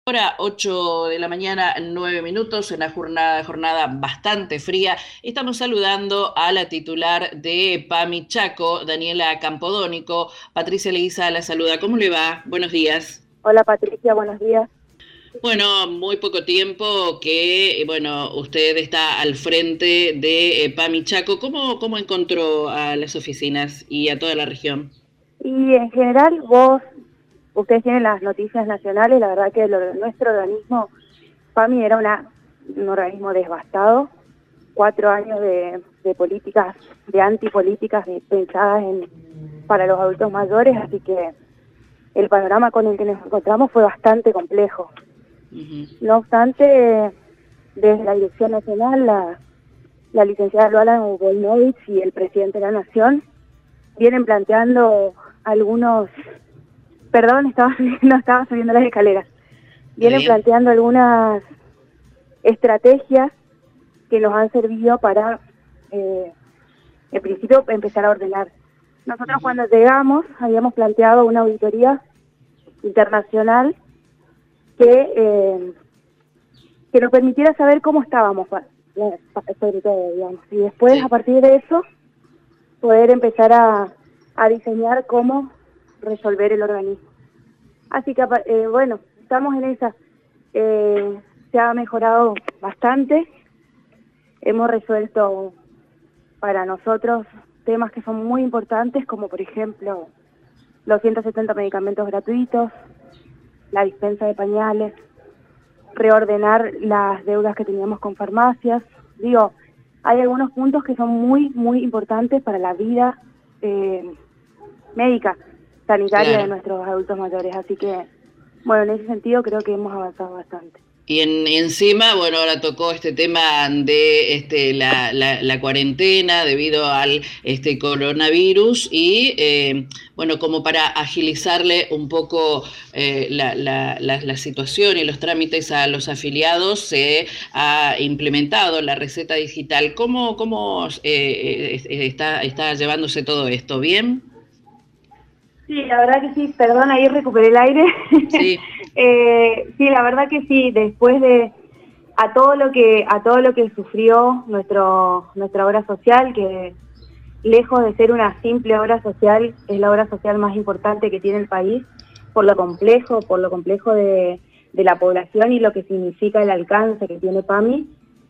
Ahora 8 de la mañana, 9 minutos, en la jornada bastante fría. Estamos saludando a la titular de PAMI Chaco, Daniela Campodónico. Patricia Leguiza la saluda. ¿Cómo le va? Buenos días. Hola Patricia, buenos días. Bueno, muy poco tiempo que, bueno, usted está al frente de PAMI Chaco. ¿Cómo encontró a las oficinas y a toda la región? Y en general, ustedes tienen las noticias nacionales, la verdad que nuestro organismo, PAMI, era un organismo devastado, 4 años de políticas, de antipolíticas pensadas para los adultos mayores, así que el panorama con el que nos encontramos fue bastante complejo. No obstante, desde la Dirección Nacional, la licenciada Luana Volnovich y el presidente de la Nación vienen planteando perdón, no estaba subiendo las escaleras, vienen Bien. planteando algunas estrategias que nos han servido para, en principio, empezar a ordenar. Nosotros cuando llegamos habíamos planteado una auditoría internacional que nos permitiera saber cómo estábamos, sobre todo, digamos, y después, Sí. a partir de eso, poder empezar a diseñar cómo resolver el organismo. Así que, bueno, estamos en esa. Se ha mejorado bastante. Hemos resuelto para nosotros temas que son muy importantes, como por ejemplo los 170 medicamentos gratuitos, la dispensa de pañales, reordenar las deudas que teníamos con farmacias. Digo, hay algunos puntos que son muy, muy importantes para la vida médica, sanitaria de Claro. nuestros adultos mayores. Así que, bueno, en ese sentido creo que hemos avanzado bastante. Y encima, bueno, ahora tocó este tema de la cuarentena debido al coronavirus y, bueno, como para agilizarle un poco la situación y los trámites a los afiliados, se ha implementado la receta digital. ¿Cómo está llevándose todo esto? ¿Bien? Sí, la verdad que sí, perdón, ahí recuperé el aire. Sí. Sí, la verdad que sí, después de a todo lo que sufrió nuestra obra social, que lejos de ser una simple obra social, es la obra social más importante que tiene el país, por lo complejo de la población y lo que significa el alcance que tiene PAMI.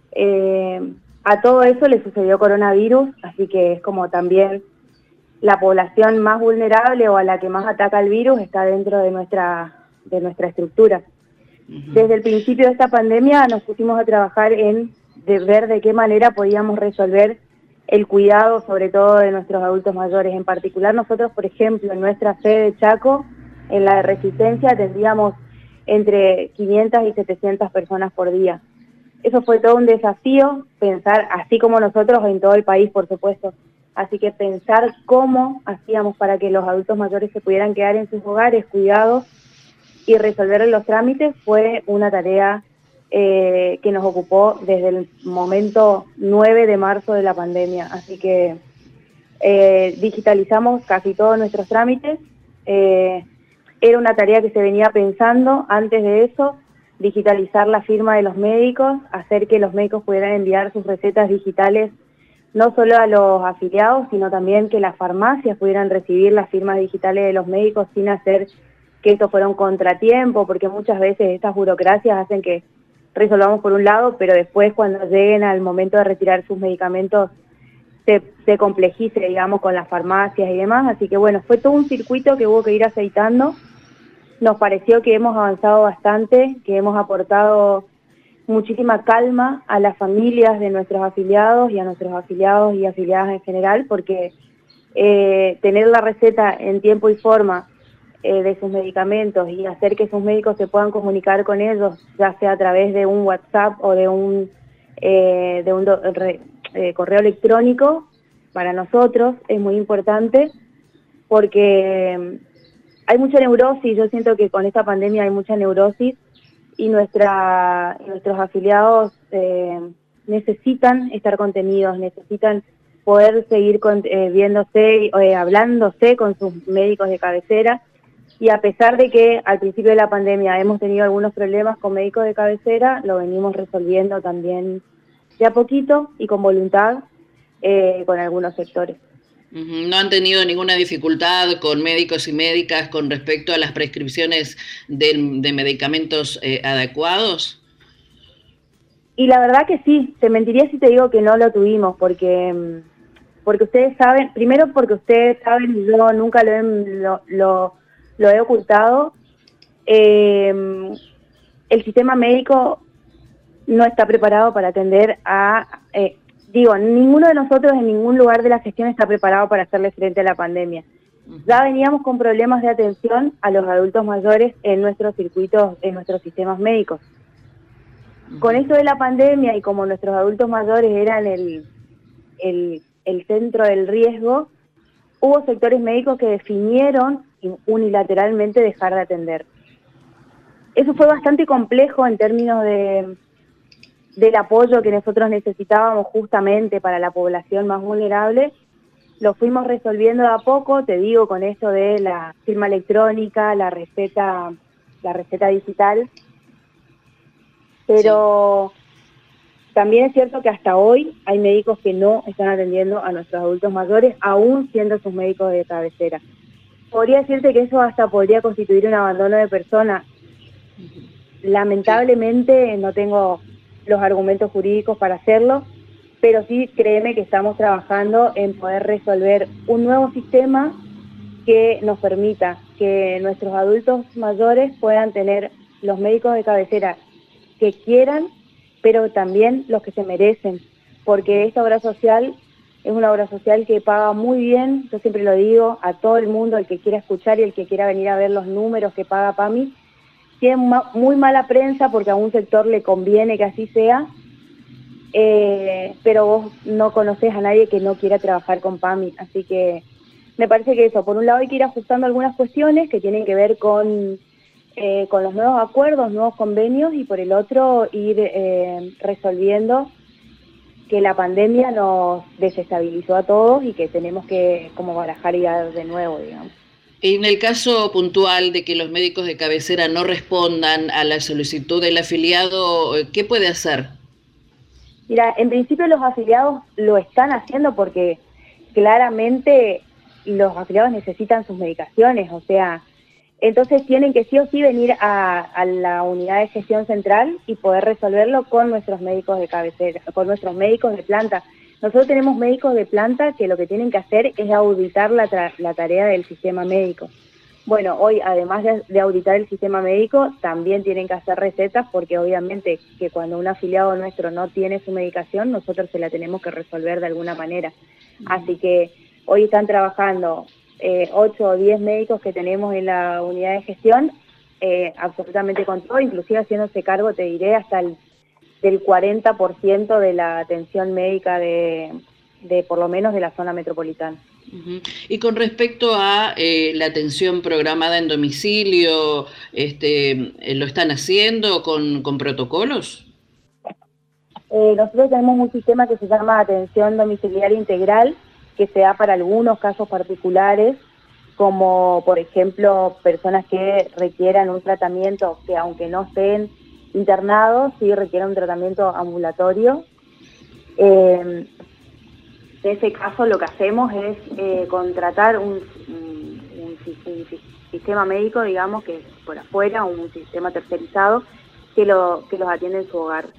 A todo eso le sucedió coronavirus, así que es como también la población más vulnerable o a la que más ataca el virus está dentro de nuestra estructura. Desde el principio de esta pandemia nos pusimos a trabajar de ver de qué manera podíamos resolver el cuidado, sobre todo de nuestros adultos mayores. En particular, nosotros, por ejemplo, en nuestra sede de Chaco, en la de Resistencia, tendríamos entre 500 y 700 personas por día. Eso fue todo un desafío, pensar, así como nosotros, en todo el país, por supuesto. Así que pensar cómo hacíamos para que los adultos mayores se pudieran quedar en sus hogares cuidados y resolver los trámites fue una tarea que nos ocupó desde el momento 9 de marzo de la pandemia. Así que digitalizamos casi todos nuestros trámites. Era una tarea que se venía pensando antes de eso, digitalizar la firma de los médicos, hacer que los médicos pudieran enviar sus recetas digitales no solo a los afiliados, sino también que las farmacias pudieran recibir las firmas digitales de los médicos sin hacer que esto fuera un contratiempo, porque muchas veces estas burocracias hacen que resolvamos por un lado, pero después cuando lleguen al momento de retirar sus medicamentos se complejice, digamos, con las farmacias y demás. Así que bueno, fue todo un circuito que hubo que ir aceitando. Nos pareció que hemos avanzado bastante, que hemos aportado muchísima calma a las familias de nuestros afiliados y a nuestros afiliados y afiliadas en general, porque tener la receta en tiempo y forma de sus medicamentos y hacer que sus médicos se puedan comunicar con ellos, ya sea a través de un WhatsApp o de un correo electrónico, para nosotros es muy importante porque hay mucha neurosis. Yo siento que con esta pandemia hay mucha neurosis y nuestros afiliados necesitan estar contenidos, necesitan poder seguir viéndose, hablándose con sus médicos de cabecera, Y a pesar de que al principio de la pandemia hemos tenido algunos problemas con médicos de cabecera, lo venimos resolviendo también de a poquito y con voluntad con algunos sectores. ¿No han tenido ninguna dificultad con médicos y médicas con respecto a las prescripciones de medicamentos adecuados? Y la verdad que sí, te mentiría si te digo que no lo tuvimos, porque ustedes saben, primero porque ustedes saben, y yo nunca lo he ocultado, el sistema médico no está preparado para atender ninguno de nosotros en ningún lugar de la gestión está preparado para hacerle frente a la pandemia. Ya veníamos con problemas de atención a los adultos mayores en nuestros circuitos, en nuestros sistemas médicos. Con esto de la pandemia y como nuestros adultos mayores eran el centro del riesgo, hubo sectores médicos que definieron unilateralmente dejar de atender. Eso fue bastante complejo en términos del apoyo que nosotros necesitábamos justamente para la población más vulnerable. Lo fuimos resolviendo de a poco, te digo, con esto de la firma electrónica, la receta digital, pero sí, también es cierto que hasta hoy hay médicos que no están atendiendo a nuestros adultos mayores, aún siendo sus médicos de cabecera. Podría decirte que eso hasta podría constituir un abandono de persona. Lamentablemente no tengo los argumentos jurídicos para hacerlo, pero sí créeme que estamos trabajando en poder resolver un nuevo sistema que nos permita que nuestros adultos mayores puedan tener los médicos de cabecera que quieran, pero también los que se merecen, porque esta obra social es una obra social que paga muy bien, yo siempre lo digo, a todo el mundo, el que quiera escuchar y el que quiera venir a ver los números que paga PAMI, tiene muy mala prensa porque a un sector le conviene que así sea, pero vos no conocés a nadie que no quiera trabajar con PAMI, así que me parece que eso, por un lado hay que ir ajustando algunas cuestiones que tienen que ver con los nuevos acuerdos, nuevos convenios, y por el otro ir resolviendo que la pandemia nos desestabilizó a todos y que tenemos que como barajar ideas de nuevo, digamos. En el caso puntual de que los médicos de cabecera no respondan a la solicitud del afiliado, ¿qué puede hacer? Mira, en principio los afiliados lo están haciendo porque claramente los afiliados necesitan sus medicaciones, o sea, entonces tienen que sí o sí venir a la unidad de gestión central y poder resolverlo con nuestros médicos de cabecera, con nuestros médicos de planta. Nosotros tenemos médicos de planta que lo que tienen que hacer es auditar la tarea del sistema médico. Bueno, hoy además de auditar el sistema médico, también tienen que hacer recetas porque obviamente que cuando un afiliado nuestro no tiene su medicación, nosotros se la tenemos que resolver de alguna manera. Así que hoy están trabajando 8 o 10 médicos que tenemos en la unidad de gestión, absolutamente con todo, inclusive haciéndose cargo, te diré, hasta del 40% de la atención médica de por lo menos de la zona metropolitana. Y con respecto a la atención programada en domicilio, ¿lo están haciendo con protocolos? Nosotros tenemos un sistema que se llama atención domiciliaria integral, que se da para algunos casos particulares, como por ejemplo personas que requieran un tratamiento que aunque no estén internados, sí requieren un tratamiento ambulatorio. En ese caso lo que hacemos es contratar un sistema médico, digamos, que es por afuera, un sistema tercerizado, que los atiende en su hogar.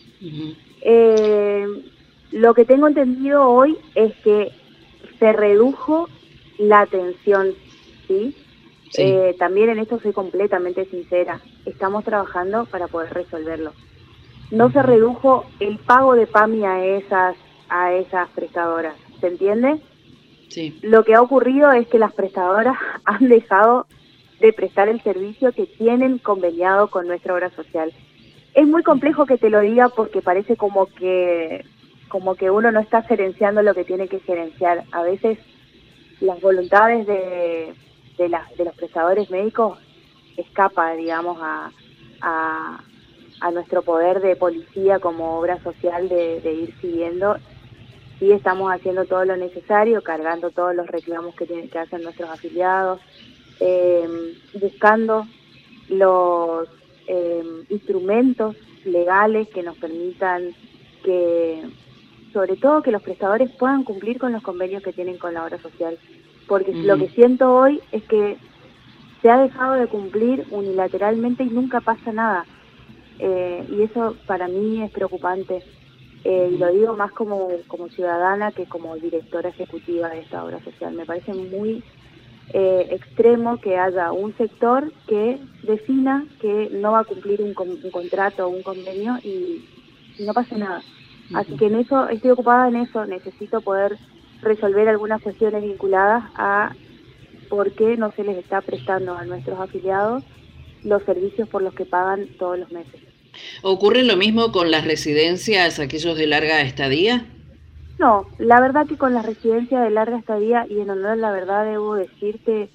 Lo que tengo entendido hoy es que se redujo la atención, ¿sí? Sí. También en esto soy completamente sincera, estamos trabajando para poder resolverlo. No se redujo el pago de PAMI a esas prestadoras, ¿se entiende? Sí. Lo que ha ocurrido es que las prestadoras han dejado de prestar el servicio que tienen conveniado con nuestra obra social. Es muy complejo que te lo diga porque parece como que uno no está gerenciando lo que tiene que gerenciar. A veces las voluntades de los prestadores médicos escapa, digamos, a nuestro poder de policía como obra social de ir siguiendo. Sí estamos haciendo todo lo necesario, cargando todos los reclamos que hacen nuestros afiliados, buscando los instrumentos legales que nos permitan que, sobre todo, que los prestadores puedan cumplir con los convenios que tienen con la obra social. Porque lo que siento hoy es que se ha dejado de cumplir unilateralmente y nunca pasa nada. Y eso para mí es preocupante. Y lo digo más como ciudadana que como directora ejecutiva de esta obra social. Me parece muy extremo que haya un sector que defina que no va a cumplir un contrato o un convenio y no pasa nada. Así que en eso, estoy ocupada en eso, necesito poder resolver algunas cuestiones vinculadas a por qué no se les está prestando a nuestros afiliados los servicios por los que pagan todos los meses. ¿Ocurre lo mismo con las residencias, aquellos de larga estadía? No, la verdad que con las residencias de larga estadía, y en honor a la verdad debo decirte,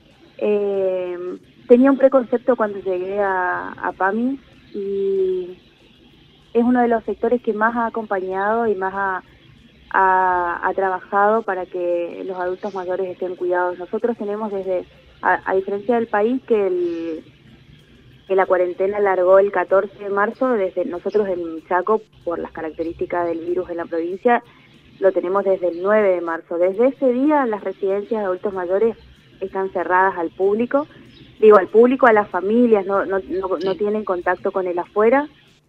tenía un preconcepto cuando llegué a PAMI y es uno de los sectores que más ha acompañado y más ha trabajado para que los adultos mayores estén cuidados. Nosotros tenemos a diferencia del país que la cuarentena largó el 14 de marzo, desde nosotros en Chaco, por las características del virus en la provincia, lo tenemos desde el 9 de marzo. Desde ese día las residencias de adultos mayores están cerradas al público, a las familias, no tienen contacto con el afuera.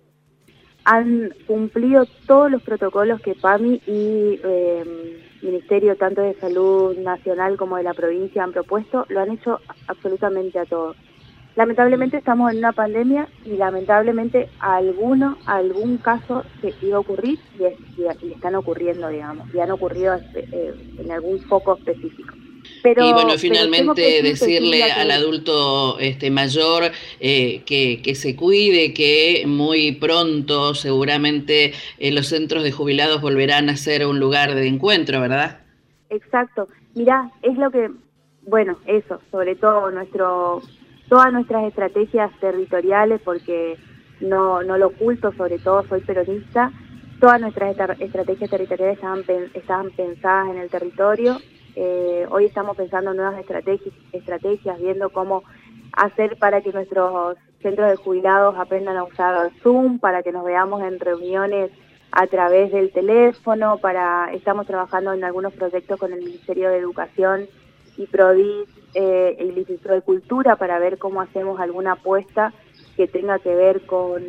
Han cumplido todos los protocolos que PAMI y Ministerio tanto de Salud Nacional como de la provincia han propuesto, lo han hecho absolutamente a todos. Lamentablemente estamos en una pandemia y lamentablemente algún caso se iba a ocurrir y están ocurriendo, digamos, y han ocurrido en algún foco específico. Y bueno, finalmente decirle al adulto mayor que se cuide, que muy pronto seguramente los centros de jubilados volverán a ser un lugar de encuentro, ¿verdad? Exacto. Mirá, es lo que, bueno, eso, sobre todo todas nuestras estrategias territoriales, porque no lo oculto, sobre todo soy peronista, todas nuestras estrategias territoriales estaban pensadas en el territorio. Hoy estamos pensando en nuevas estrategias, viendo cómo hacer para que nuestros centros de jubilados aprendan a usar Zoom, para que nos veamos en reuniones a través del teléfono, estamos trabajando en algunos proyectos con el Ministerio de Educación y PRODIS, el Instituto de Cultura, para ver cómo hacemos alguna apuesta que tenga que ver con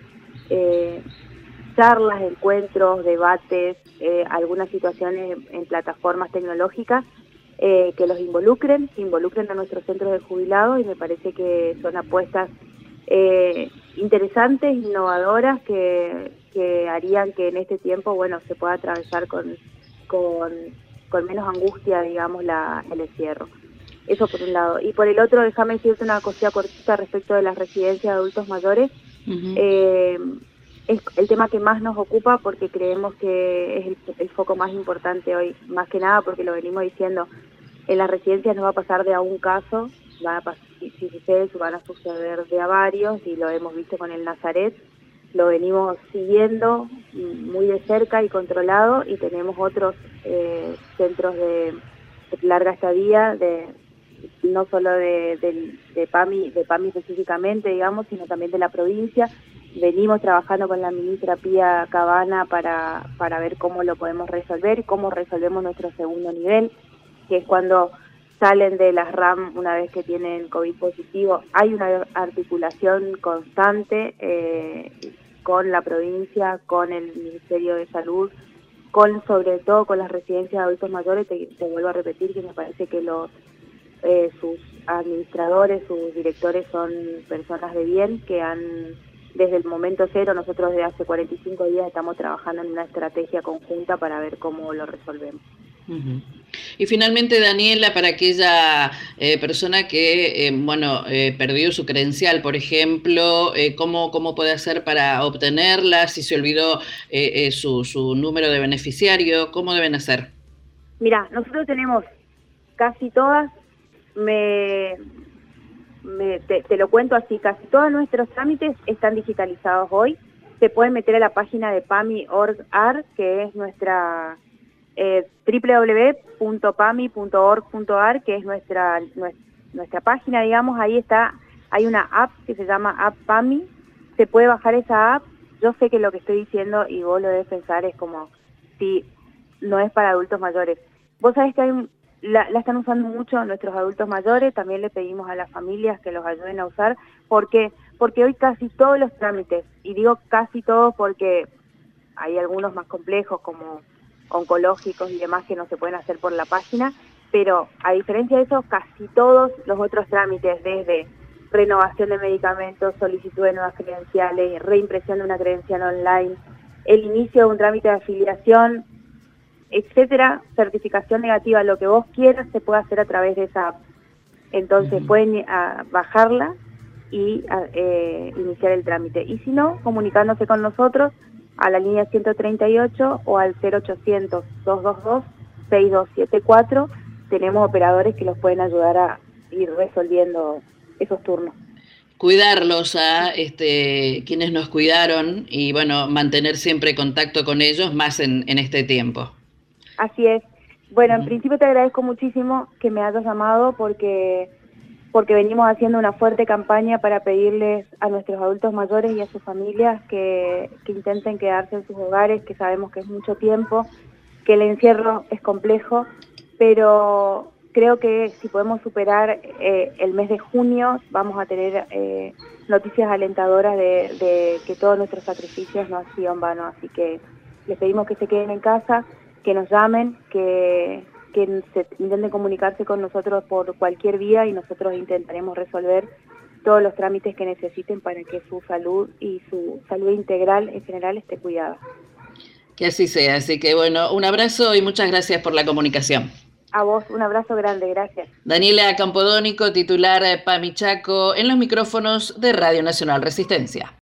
charlas, encuentros, debates, algunas situaciones en plataformas tecnológicas que los involucren a nuestros centros de jubilados, y me parece que son apuestas interesantes, innovadoras, que harían que en este tiempo, bueno, se pueda atravesar con menos angustia, digamos, el encierro. Eso por un lado. Y por el otro, déjame decirte una cosita cortita respecto de las residencias de adultos mayores. Es el tema que más nos ocupa, porque creemos que es el foco más importante hoy, más que nada porque lo venimos diciendo, en las residencias no va a pasar de a un caso, si sucede, van a suceder de a varios, y lo hemos visto con el Nazaret, lo venimos siguiendo muy de cerca y controlado, y tenemos otros centros de larga estadía, no solo de PAMI específicamente, digamos, sino también de la provincia. Venimos trabajando con la ministra Pía Cabana para ver cómo lo podemos resolver, cómo resolvemos nuestro segundo nivel, que es cuando salen de las RAM una vez que tienen COVID positivo. Hay una articulación constante con la provincia, con el Ministerio de Salud, sobre todo con las residencias de adultos mayores. Te vuelvo a repetir que me parece que sus administradores, sus directores son personas de bien, que desde el momento cero, nosotros desde hace 45 días estamos trabajando en una estrategia conjunta para ver cómo lo resolvemos. Y finalmente, Daniela, para aquella persona que perdió su credencial, por ejemplo, ¿cómo puede hacer para obtenerla? Si se olvidó su número de beneficiario, ¿cómo deben hacer? Mira, nosotros tenemos casi todas, te lo cuento así, casi todos nuestros trámites están digitalizados hoy. Se pueden meter a la página de PAMI.org.ar, que es nuestra www.pami.org.ar, que es nuestra página, digamos, ahí está, hay una app que se llama App PAMI, se puede bajar esa app. Yo sé que lo que estoy diciendo, y vos lo debes pensar, es como si no es para adultos mayores. Vos sabés que la están usando mucho nuestros adultos mayores, también le pedimos a las familias que los ayuden a usar, porque hoy casi todos los trámites, y digo casi todos porque hay algunos más complejos como oncológicos y demás que no se pueden hacer por la página, pero a diferencia de eso, casi todos los otros trámites, desde renovación de medicamentos, solicitud de nuevas credenciales, reimpresión de una credencial online, el inicio de un trámite de afiliación, etcétera, certificación negativa, lo que vos quieras se puede hacer a través de esa app. Entonces pueden bajarla y iniciar el trámite. Y si no, comunicándose con nosotros a la línea 138 o al 0800-222-6274, tenemos operadores que los pueden ayudar a ir resolviendo esos turnos. Cuidarlos a quienes nos cuidaron y bueno, mantener siempre contacto con ellos más en este tiempo. Así es. Bueno, en principio te agradezco muchísimo que me hayas llamado porque venimos haciendo una fuerte campaña para pedirles a nuestros adultos mayores y a sus familias que intenten quedarse en sus hogares, que sabemos que es mucho tiempo, que el encierro es complejo, pero creo que si podemos superar el mes de junio vamos a tener noticias alentadoras de que todos nuestros sacrificios no han sido en vano. Así que les pedimos que se queden en casa, que nos llamen, que intenten comunicarse con nosotros por cualquier vía y nosotros intentaremos resolver todos los trámites que necesiten para que su salud y su salud integral en general esté cuidada. Que así sea, así que bueno, un abrazo y muchas gracias por la comunicación. A vos, un abrazo grande, gracias. Daniela Campodónico, titular PAMI Chaco, en los micrófonos de Radio Nacional Resistencia.